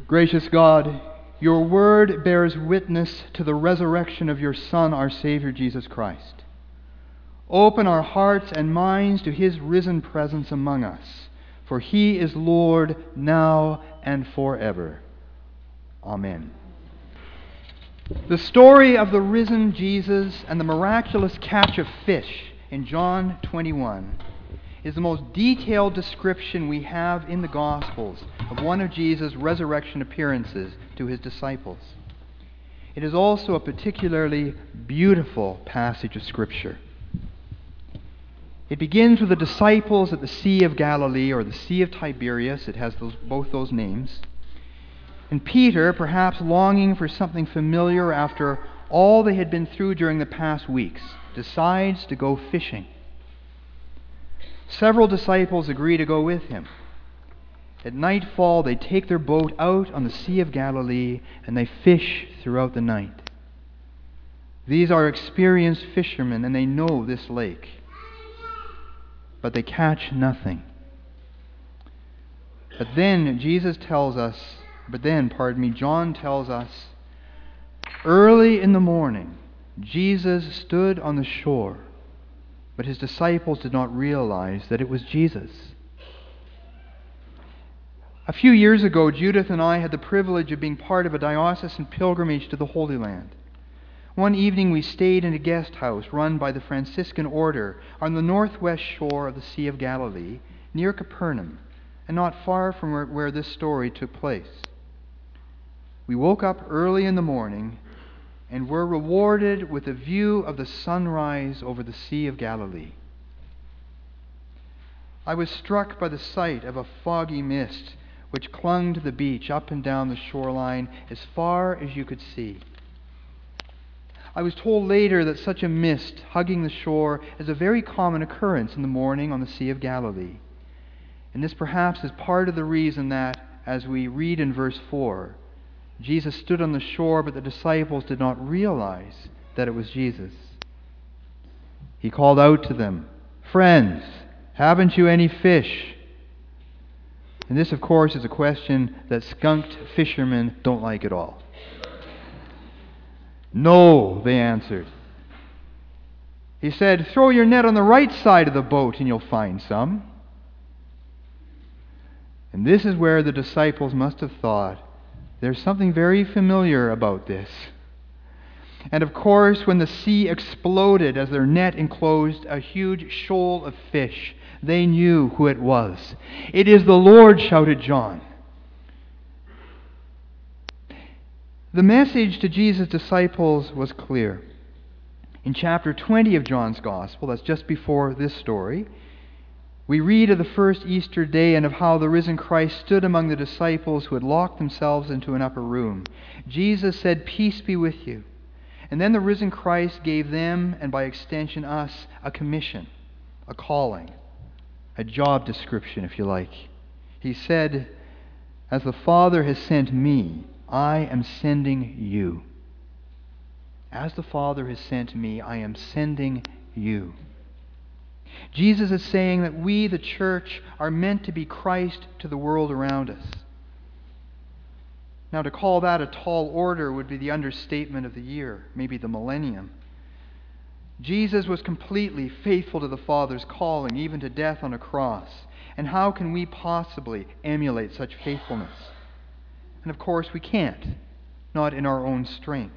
Gracious God, your word bears witness to the resurrection of your Son, our Savior, Jesus Christ. Open our hearts and minds to his risen presence among us, for he is Lord now and forever. Amen. The story of the risen Jesus and the miraculous catch of fish in John 21 is the most detailed description we have in the Gospels of one of Jesus' resurrection appearances to his disciples. It is also a particularly beautiful passage of Scripture. It begins with the disciples at the Sea of Galilee, or the Sea of Tiberias. It has both those names. And Peter, perhaps longing for something familiar after all they had been through during the past weeks, decides to go fishing. Several disciples agree to go with him. At nightfall, they take their boat out on the Sea of Galilee and they fish throughout the night. These are experienced fishermen and they know this lake. But they catch nothing. But then John tells us, early in the morning, Jesus stood on the shore, but his disciples did not realize that it was Jesus. A few years ago, Judith and I had the privilege of being part of a diocesan pilgrimage to the Holy Land. One evening we stayed in a guest house run by the Franciscan Order on the northwest shore of the Sea of Galilee, near Capernaum, and not far from where this story took place. We woke up early in the morning and were rewarded with a view of the sunrise over the Sea of Galilee. I was struck by the sight of a foggy mist which clung to the beach up and down the shoreline as far as you could see. I was told later that such a mist hugging the shore is a very common occurrence in the morning on the Sea of Galilee. And this perhaps is part of the reason that, as we read in verse 4, Jesus stood on the shore, but the disciples did not realize that it was Jesus. He called out to them, "Friends, haven't you any fish?" And this, of course, is a question that skunked fishermen don't like at all. "No," they answered. He said, "Throw your net on the right side of the boat and you'll find some." And this is where the disciples must have thought, there's something very familiar about this. And of course, when the sea exploded as their net enclosed a huge shoal of fish, they knew who it was. "It is the Lord," shouted John. The message to Jesus' disciples was clear. In chapter 20 of John's Gospel, that's just before this story, we read of the first Easter day and of how the risen Christ stood among the disciples who had locked themselves into an upper room. Jesus said, "Peace be with you." And then the risen Christ gave them, and by extension us, a commission, a calling, a job description, if you like. He said, "As the Father has sent me, I am sending you." As the Father has sent me, I am sending you. Jesus is saying that we, the church, are meant to be Christ to the world around us. Now, to call that a tall order would be the understatement of the year, maybe the millennium. Jesus was completely faithful to the Father's calling, even to death on a cross. And how can we possibly emulate such faithfulness? And of course we can't, not in our own strength.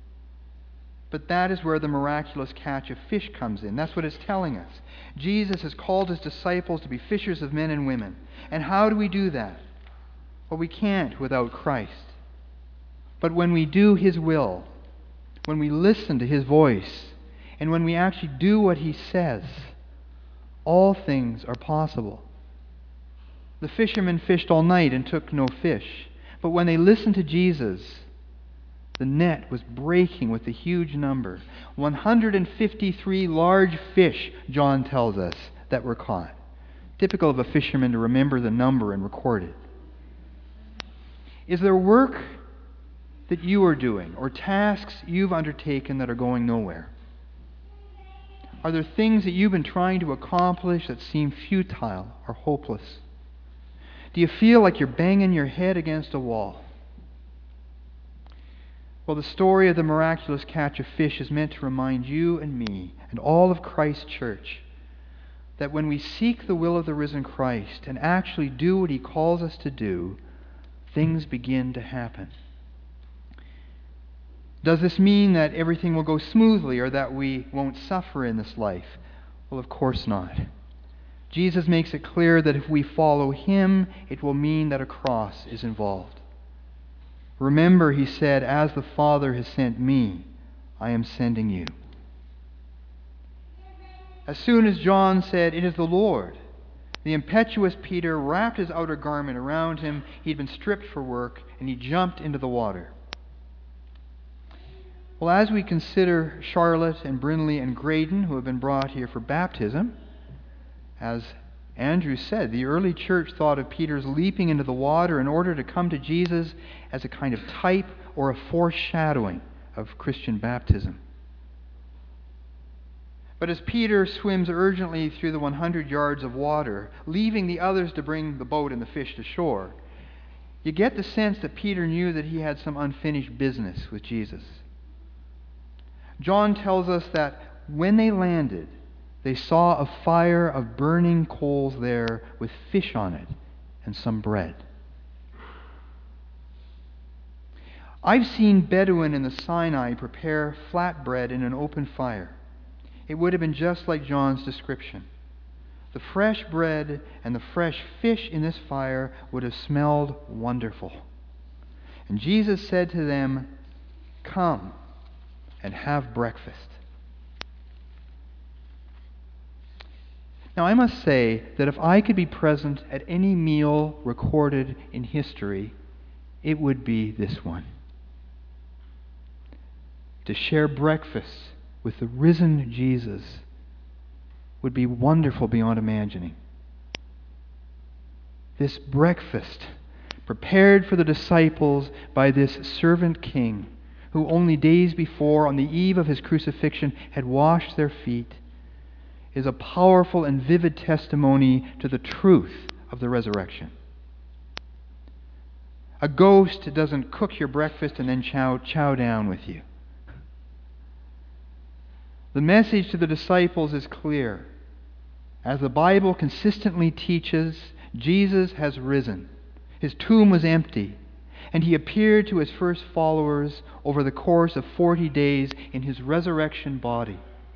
But that is where the miraculous catch of fish comes in. That's what it's telling us. Jesus has called his disciples to be fishers of men and women. And how do we do that? Well, we can't without Christ. But when we do his will, when we listen to his voice, and when we actually do what he says, all things are possible. The fishermen fished all night and took no fish. But when they listened to Jesus, the net was breaking with a huge number. 153 large fish, John tells us, that were caught. Typical of a fisherman to remember the number and record it. Is there work that you are doing or tasks you've undertaken that are going nowhere? Are there things that you've been trying to accomplish that seem futile or hopeless? Do you feel like you're banging your head against a wall? Well, the story of the miraculous catch of fish is meant to remind you and me and all of Christ's church that when we seek the will of the risen Christ and actually do what he calls us to do, things begin to happen. Does this mean that everything will go smoothly or that we won't suffer in this life? Well, of course not. Jesus makes it clear that if we follow him, it will mean that a cross is involved. Remember, he said, as the Father has sent me, I am sending you. As soon as John said, "It is the Lord," the impetuous Peter wrapped his outer garment around him. He'd been stripped for work, and he jumped into the water. Well, as we consider Charlotte and Brinley and Graydon, who have been brought here for baptism, as Andrew said, the early church thought of Peter's leaping into the water in order to come to Jesus as a kind of type or a foreshadowing of Christian baptism. But as Peter swims urgently through the 100 yards of water, leaving the others to bring the boat and the fish to shore, you get the sense that Peter knew that he had some unfinished business with Jesus. John tells us that when they landed, they saw a fire of burning coals there with fish on it and some bread. I've seen Bedouin in the Sinai prepare flatbread in an open fire. It would have been just like John's description. The fresh bread and the fresh fish in this fire would have smelled wonderful. And Jesus said to them, "Come and have breakfast." Now, I must say that if I could be present at any meal recorded in history, it would be this one. To share breakfast with the risen Jesus would be wonderful beyond imagining. This breakfast, prepared for the disciples by this servant king, who only days before, on the eve of his crucifixion, had washed their feet, is a powerful and vivid testimony to the truth of the resurrection. A ghost doesn't cook your breakfast and then chow down with you. The message to the disciples is clear. As the Bible consistently teaches, Jesus has risen. His tomb was empty, and he appeared to his first followers over the course of 40 days in his resurrection body.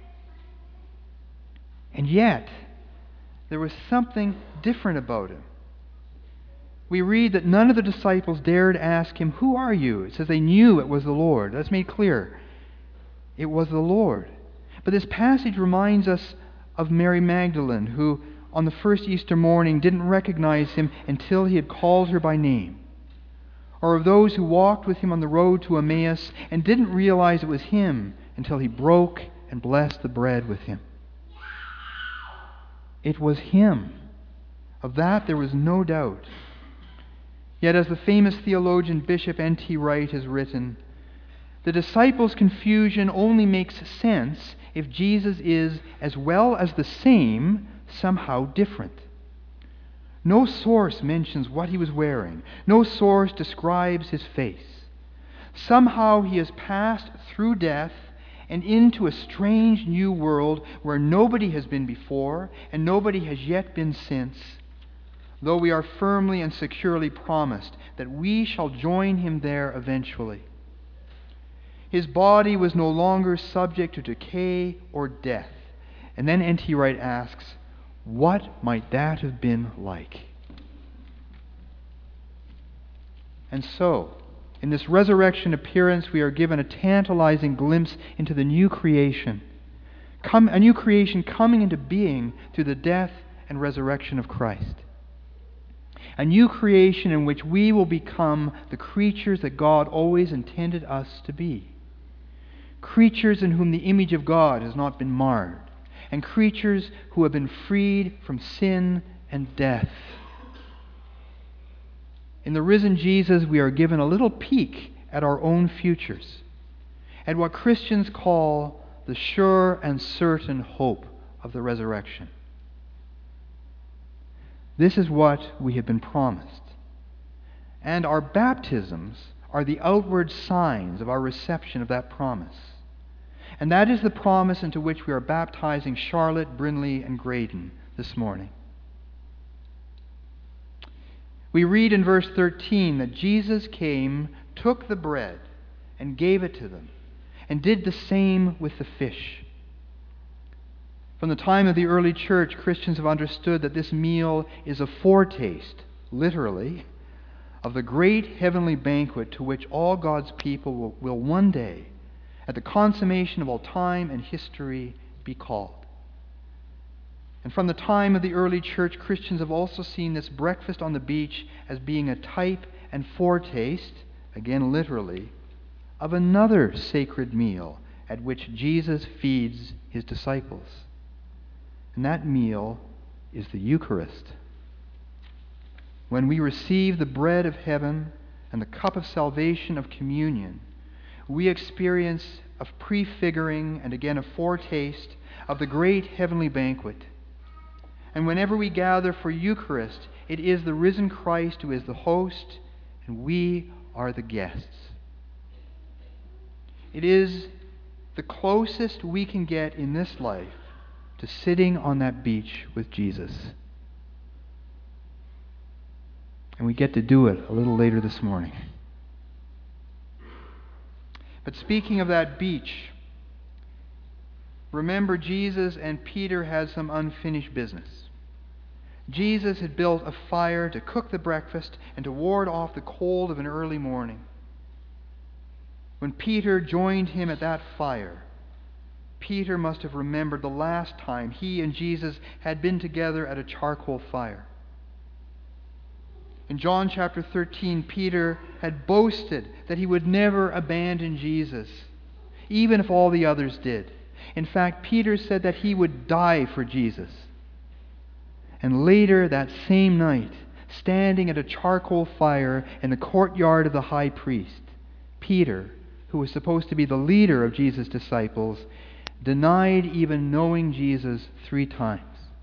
And yet, there was something different about him. We read that none of the disciples dared ask him, "Who are you?" It says they knew it was the Lord. That's made clear. It was the Lord. But this passage reminds us of Mary Magdalene, who on the first Easter morning didn't recognize him until he had called her by name. Or of those who walked with him on the road to Emmaus and didn't realize it was him until he broke and blessed the bread with him. It was him. Of that there was no doubt. Yet, as the famous theologian Bishop N.T. Wright has written, the disciples' confusion only makes sense if Jesus is, as well as the same, somehow different. No source mentions what he was wearing. No source describes his face. Somehow he has passed through death and into a strange new world where nobody has been before and nobody has yet been since, though we are firmly and securely promised that we shall join him there eventually. His body was no longer subject to decay or death. And then N.T. Wright asks, what might that have been like? And so, in this resurrection appearance, we are given a tantalizing glimpse into the new creation. A new creation coming into being through the death and resurrection of Christ. A new creation in which we will become the creatures that God always intended us to be. Creatures in whom the image of God has not been marred. And creatures who have been freed from sin and death. In the risen Jesus, we are given a little peek at our own futures, at what Christians call the sure and certain hope of the resurrection. This is what we have been promised. And our baptisms are the outward signs of our reception of that promise. And that is the promise into which we are baptizing Charlotte, Brinley, and Graydon this morning. We read in verse 13 that Jesus came, took the bread, and gave it to them, and did the same with the fish. From the time of the early church, Christians have understood that this meal is a foretaste, literally, of the great heavenly banquet to which all God's people will one day, at the consummation of all time and history, be called. And from the time of the early church, Christians have also seen this breakfast on the beach as being a type and foretaste, again literally, of another sacred meal at which Jesus feeds his disciples. And that meal is the Eucharist. When we receive the bread of heaven and the cup of salvation of communion, we experience a prefiguring and again a foretaste of the great heavenly banquet. And whenever we gather for Eucharist, it is the risen Christ who is the host, and we are the guests. It is the closest we can get in this life to sitting on that beach with Jesus. And we get to do it a little later this morning. But speaking of that beach, remember Jesus and Peter had some unfinished business. Jesus had built a fire to cook the breakfast and to ward off the cold of an early morning. When Peter joined him at that fire, Peter must have remembered the last time he and Jesus had been together at a charcoal fire. In John chapter 13, Peter had boasted that he would never abandon Jesus, even if all the others did. In fact, Peter said that he would die for Jesus. And later that same night, standing at a charcoal fire in the courtyard of the high priest, Peter, who was supposed to be the leader of Jesus' disciples, denied even knowing Jesus 3 times.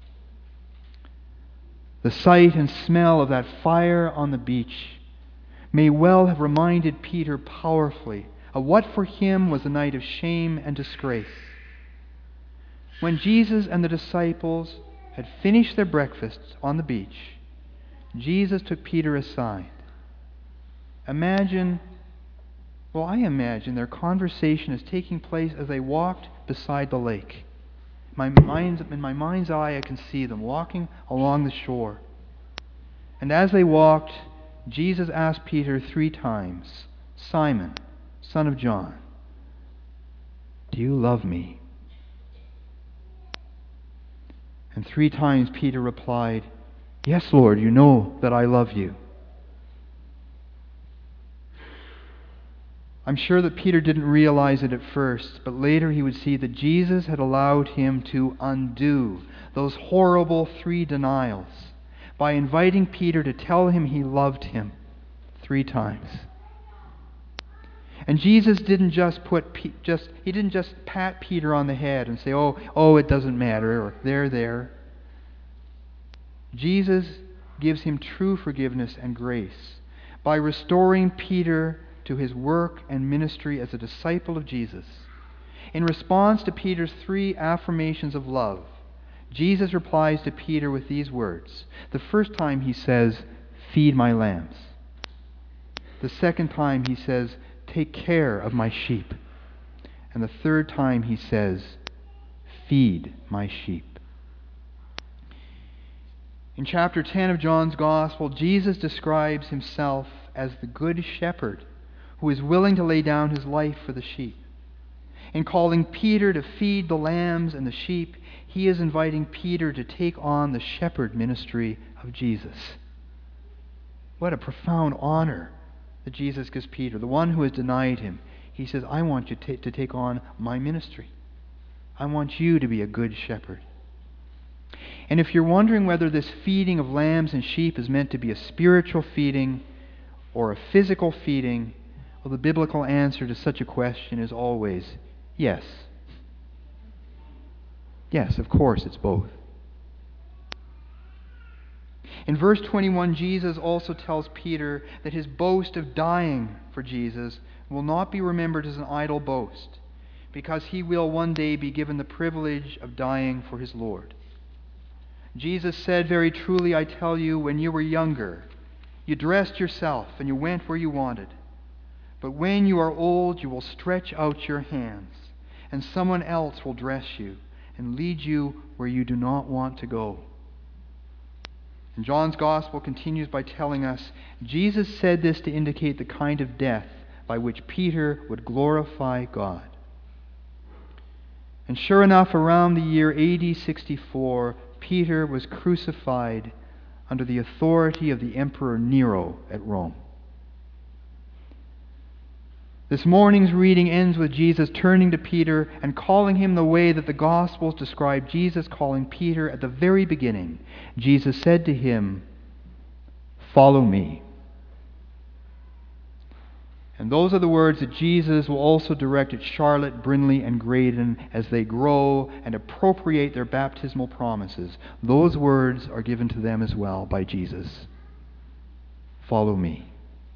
The sight and smell of that fire on the beach may well have reminded Peter powerfully of what for him was a night of shame and disgrace. When Jesus and the disciples had finished their breakfasts on the beach, Jesus took Peter aside. I imagine their conversation is taking place as they walked beside the lake. In my mind's eye, I can see them walking along the shore. And as they walked, Jesus asked Peter 3 times, "Simon, son of John, do you love me?" And 3 times Peter replied, "Yes, Lord, you know that I love you." I'm sure that Peter didn't realize it at first, but later he would see that Jesus had allowed him to undo those horrible 3 denials by inviting Peter to tell him he loved him 3 times. And Jesus didn't just pat Peter on the head and say, "Oh, it doesn't matter," or there. Jesus gives him true forgiveness and grace by restoring Peter to his work and ministry as a disciple of Jesus. In response to Peter's 3 affirmations of love, Jesus replies to Peter with these words. The first time he says, "Feed my lambs." The second time he says, "Take care of my sheep." And the third time he says, "Feed my sheep." In chapter 10 of John's Gospel, Jesus describes himself as the Good Shepherd who is willing to lay down his life for the sheep. In calling Peter to feed the lambs and the sheep, he is inviting Peter to take on the shepherd ministry of Jesus. What a profound honor that Jesus gives Peter, the one who has denied him. He says, "I want you to take on my ministry. I want you to be a good shepherd." And if you're wondering whether this feeding of lambs and sheep is meant to be a spiritual feeding or a physical feeding, well, the biblical answer to such a question is always yes. Yes, of course, it's both. In verse 21, Jesus also tells Peter that his boast of dying for Jesus will not be remembered as an idle boast, because he will one day be given the privilege of dying for his Lord. Jesus said, "Very truly I tell you, when you were younger, you dressed yourself and you went where you wanted. But when you are old, you will stretch out your hands, and someone else will dress you and lead you where you do not want to go." And John's Gospel continues by telling us, Jesus said this to indicate the kind of death by which Peter would glorify God. And sure enough, around the year AD 64, Peter was crucified under the authority of the Emperor Nero at Rome. This morning's reading ends with Jesus turning to Peter and calling him the way that the Gospels describe Jesus calling Peter at the very beginning. Jesus said to him, "Follow me." And those are the words that Jesus will also direct at Charlotte, Brinley, and Graydon as they grow and appropriate their baptismal promises. Those words are given to them as well by Jesus. Follow me.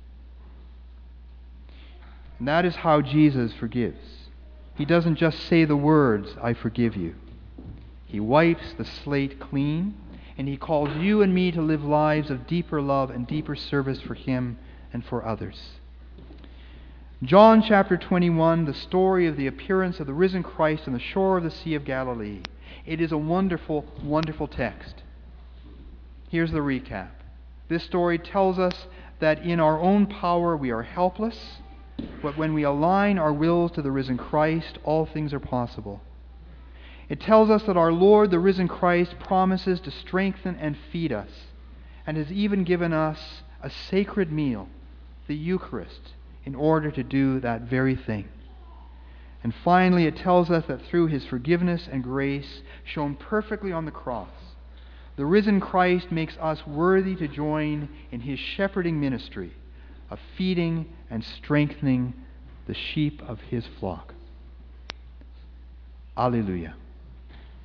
And that is how Jesus forgives. He doesn't just say the words, "I forgive you." He wipes the slate clean, and he calls you and me to live lives of deeper love and deeper service for him and for others. John chapter 21, the story of the appearance of the risen Christ on the shore of the Sea of Galilee. It is a wonderful, wonderful text. Here's the recap. This story tells us that in our own power we are helpless, but when we align our wills to the risen Christ, all things are possible. It tells us that our Lord, the risen Christ, promises to strengthen and feed us, and has even given us a sacred meal, the Eucharist, in order to do that very thing. And finally, it tells us that through his forgiveness and grace shown perfectly on the cross, the risen Christ makes us worthy to join in his shepherding ministry of feeding and strengthening the sheep of his flock. Alleluia.